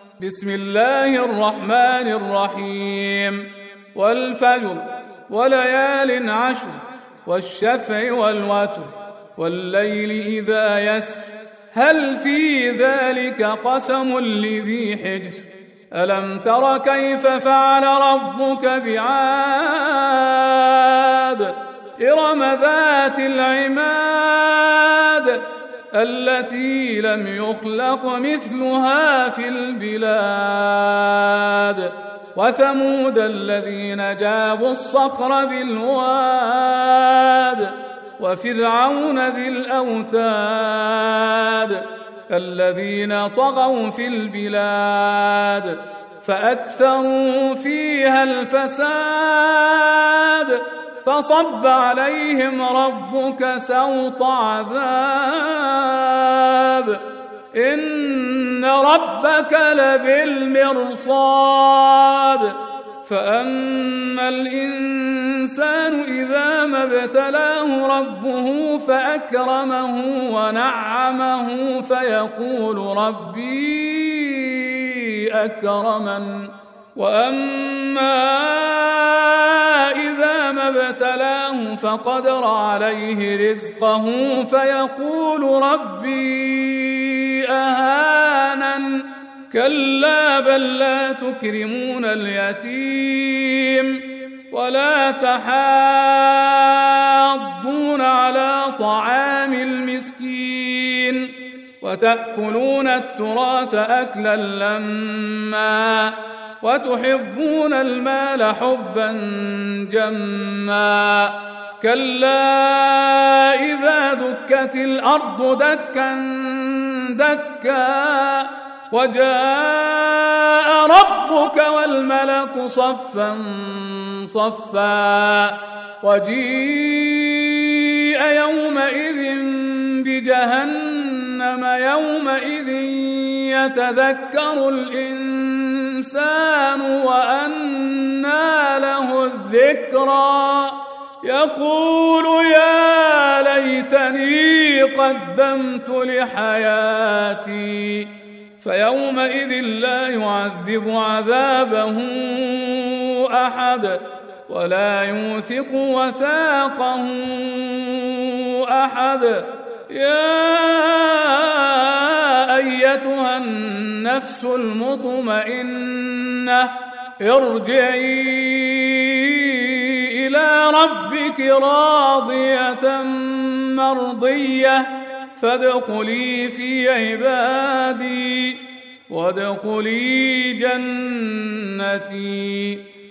بسم الله الرحمن الرحيم والفجر وليال عشر والشفع والوتر والليل إذا يسر هل في ذلك قسم لذي حجر ألم تر كيف فعل ربك بعاد إرم ذات العماد التي لم يخلق مثلها في البلاد وثمود الذين جابوا الصخر بالواد وفرعون ذي الأوتاد الذين طغوا في البلاد فأكثروا فيها الفساد فصب عليهم ربك سوط عذاب إن ربك لبالمرصاد فأما الإنسان إذا ما ابتلاه ربه فأكرمه ونعمه فيقول ربي أكرمن وأما إذا ما ابتلاه فقدر عليه رزقه فيقول ربي أهانن كلا بل لا تكرمون اليتيم ولا تحاضون على طعام المسكين وتأكلون التراث أكلا لما وتحبون المال حبا جما كلا إذا دكت الأرض دكا دكا وجاء ربك والملك صفا صفا وجيء يومئذ بجهنم يومئذ يتذكر الإنسان وأنى له الذكرى يقول يا ليتني قدمت لحياتي فيومئذ لا يعذب عذابه أحد ولا يوثق وثاقه أحد يا أيتها النفس المطمئنة ارجعي إلى ربك راضية مرضية فادخلي في عبادي وادخلي جنتي